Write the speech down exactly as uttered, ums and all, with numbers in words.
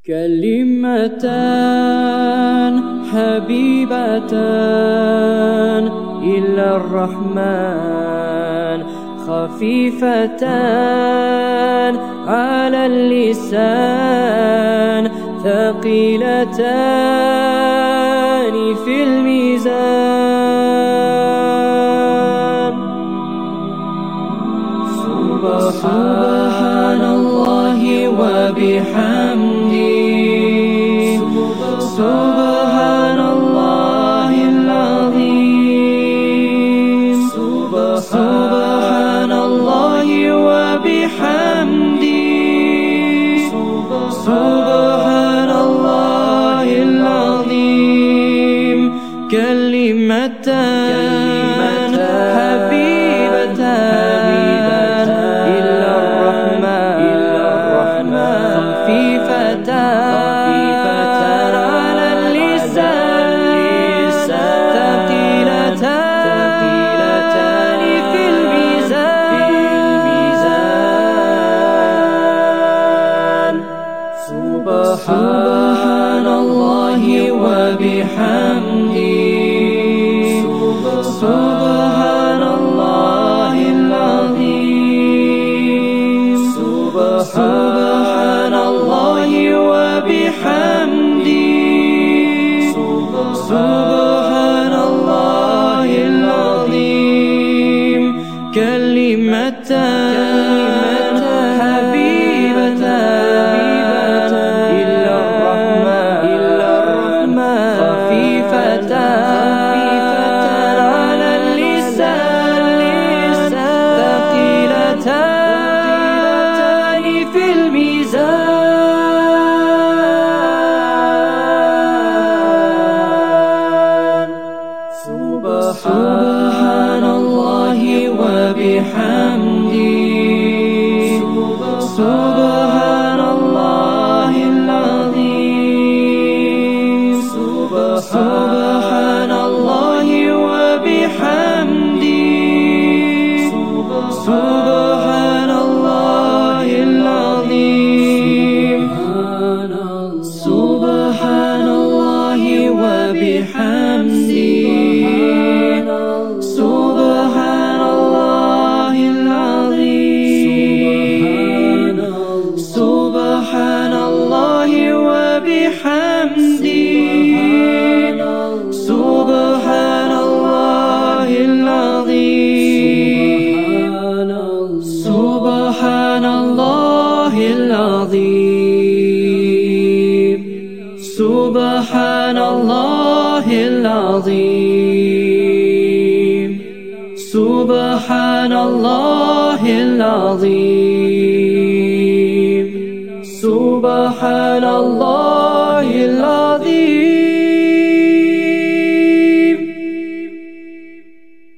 كلمتان حبيبتان إلى الرحمن، خفيفتان على اللسان، ثقيلتان في الميزان. سبحان الله وبحمده، سبحان الله العظيم، سبحان الله وبحمده، سبحان الله العظيم. كلمتان حبيبتان إلى الرحمن، خفيفتان على اللسان، ثقيلتان في الميزان. سبحان الله وبحمده، سبحان الله العظيم، سبحان الله وبحمده، سبحان الله العظيم. كلمتان حبيبتان إلى الرحمن، خفيفتان على اللسان، ثقيلتان في الميزان. سبحان الله وبحمده، سبحان الله العظيم، سبحان الله وبحمده، سبحان الله العظيم. سبحان الله وبحمده، سبحان الله العظيم، سبحان الله وبحمده، سبحان الله العظيم، سبحان الله العظيم، سبحان الله العظيم، سبحان الله العظيم، سبحان الله